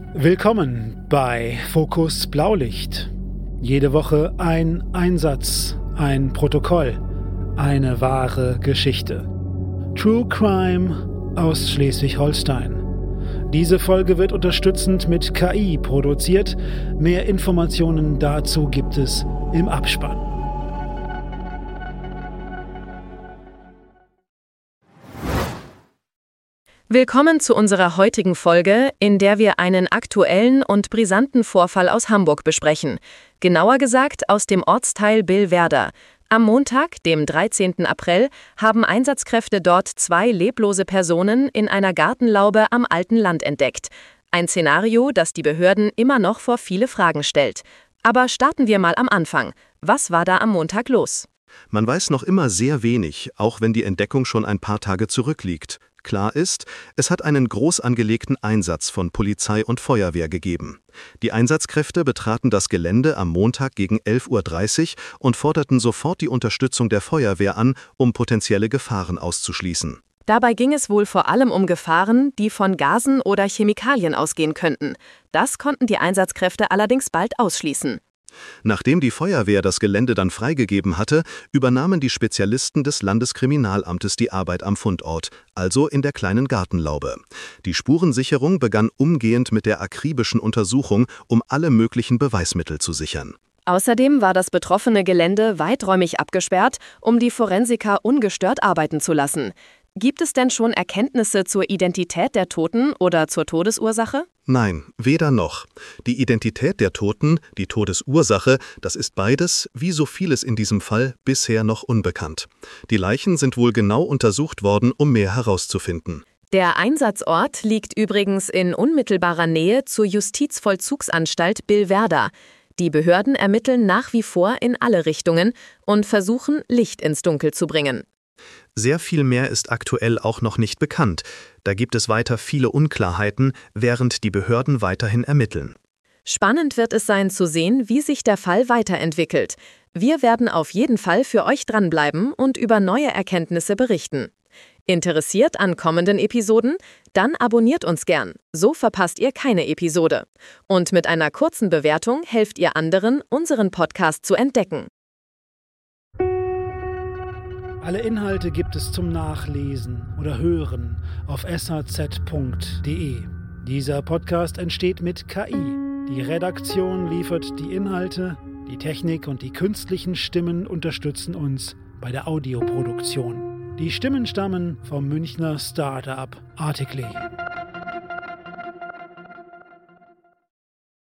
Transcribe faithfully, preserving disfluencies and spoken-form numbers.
Willkommen bei Fokus Blaulicht. Jede Woche ein Einsatz, ein Protokoll, eine wahre Geschichte. True Crime aus Schleswig-Holstein. Diese Folge wird unterstützend mit K I produziert. Mehr Informationen dazu gibt es im Abspann. Willkommen zu unserer heutigen Folge, in der wir einen aktuellen und brisanten Vorfall aus Hamburg besprechen. Genauer gesagt aus dem Ortsteil Billwerder. Am Montag, dem dreizehnten April, haben Einsatzkräfte dort zwei leblose Personen in einer Gartenlaube am Alten Land entdeckt. Ein Szenario, das die Behörden immer noch vor viele Fragen stellt. Aber starten wir mal am Anfang. Was war da am Montag los? Man weiß noch immer sehr wenig, auch wenn die Entdeckung schon ein paar Tage zurückliegt. Klar ist, es hat einen groß angelegten Einsatz von Polizei und Feuerwehr gegeben. Die Einsatzkräfte betraten das Gelände am Montag gegen elf Uhr dreißig und forderten sofort die Unterstützung der Feuerwehr an, um potenzielle Gefahren auszuschließen. Dabei ging es wohl vor allem um Gefahren, die von Gasen oder Chemikalien ausgehen könnten. Das konnten die Einsatzkräfte allerdings bald ausschließen. Nachdem die Feuerwehr das Gelände dann freigegeben hatte, übernahmen die Spezialisten des Landeskriminalamtes die Arbeit am Fundort, also in der kleinen Gartenlaube. Die Spurensicherung begann umgehend mit der akribischen Untersuchung, um alle möglichen Beweismittel zu sichern. Außerdem war das betroffene Gelände weiträumig abgesperrt, um die Forensiker ungestört arbeiten zu lassen. Gibt es denn schon Erkenntnisse zur Identität der Toten oder zur Todesursache? Nein, weder noch. Die Identität der Toten, die Todesursache, das ist beides, wie so vieles in diesem Fall, bisher noch unbekannt. Die Leichen sind wohl genau untersucht worden, um mehr herauszufinden. Der Einsatzort liegt übrigens in unmittelbarer Nähe zur Justizvollzugsanstalt Billwerder. Die Behörden ermitteln nach wie vor in alle Richtungen und versuchen, Licht ins Dunkel zu bringen. Sehr viel mehr ist aktuell auch noch nicht bekannt. Da gibt es weiter viele Unklarheiten, während die Behörden weiterhin ermitteln. Spannend wird es sein zu sehen, wie sich der Fall weiterentwickelt. Wir werden auf jeden Fall für euch dranbleiben und über neue Erkenntnisse berichten. Interessiert an kommenden Episoden? Dann abonniert uns gern. So verpasst ihr keine Episode. Und mit einer kurzen Bewertung helft ihr anderen, unseren Podcast zu entdecken. Alle Inhalte gibt es zum Nachlesen oder Hören auf s h z punkt d e. Dieser Podcast entsteht mit K I. Die Redaktion liefert die Inhalte, die Technik und die künstlichen Stimmen unterstützen uns bei der Audioproduktion. Die Stimmen stammen vom Münchner Startup Articly.